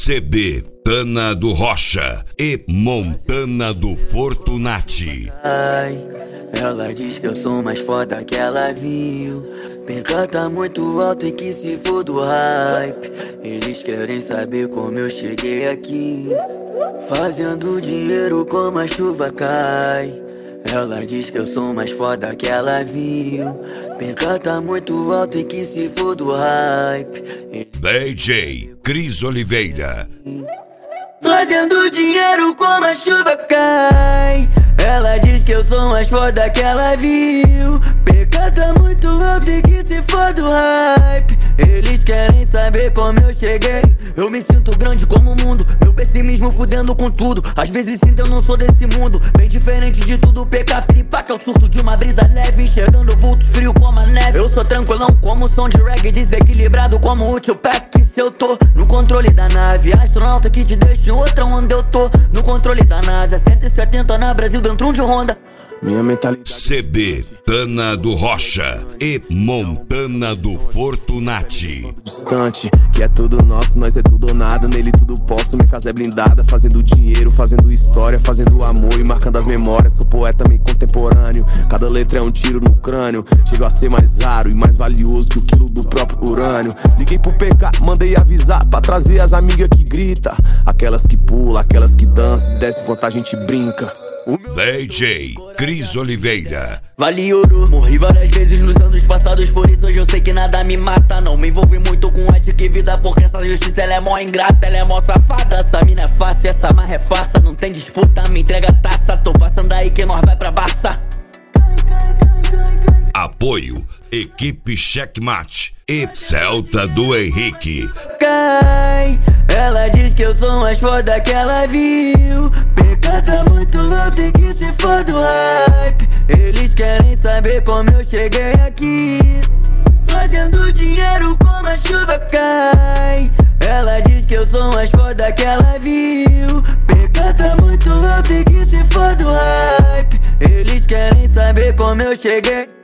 CD Tana do Rocha e Montana do Fortunati. Ela diz que eu sou mais foda que ela viu. PK tá muito alto e que se for do hype. Eles querem saber como eu cheguei aqui, fazendo dinheiro como a chuva cai. Ela diz que eu sou mais foda que ela viu. PK tá muito alto e que se for do hype. DJ Cris Oliveira. Fazendo dinheiro como a chuva cai. Ela diz que eu sou mais foda que ela viu. PK tá muito alto e que se for do hype. Eles querem saber como eu cheguei. Eu me sinto grande como o mundo, meu pessimismo fudendo com tudo. Às vezes sinto eu não sou desse mundo, bem diferente de tudo. PK piripaca é o surto de uma brisa leve, enxergando vultos frio como a neve. Eu sou tranquilão como som de reggae, desequilibrado como o tio Pack. Se eu tô no controle da nave, astronauta que te deixa em outra onde eu tô. No controle da NASA, 170 na Brasil dentro de Honda. Minha mentalidade CD Tana do Rocha e Montana do Fortunati. distante, que é tudo nosso, nós é tudo ou nada. Nele tudo posso, minha casa é blindada. Fazendo dinheiro, fazendo história, fazendo amor e marcando as memórias. Sou poeta meio contemporâneo, cada letra é um tiro no crânio. Chego a ser mais raro e mais valioso que o quilo do próprio urânio. Liguei pro PK, mandei avisar pra trazer as amigas que grita, aquelas que pulam, aquelas que dançam, desce enquanto a gente brinca. DJ Cris Oliveira. Vale ouro, morri várias vezes nos anos passados, por isso hoje eu sei que nada me mata. Não me envolvi muito com ética e vida, porque essa justiça ela é mó ingrata, ela é mó safada. Essa mina é fácil, essa marra é farsa, não tem disputa, me entrega a taça. Tô passando aí que nós vai pra Barça. Apoio Equipe Checkmate e Celta do Henrique. Cai, ela diz que eu sou mais foda que ela viu. PK tá muito alto e que se for do hype. Eles querem saber como eu cheguei aqui, fazendo dinheiro como a chuva cai. Ela diz que eu sou mais foda que ela viu. PK tá muito alto e que se for do hype. Eles querem saber como eu cheguei.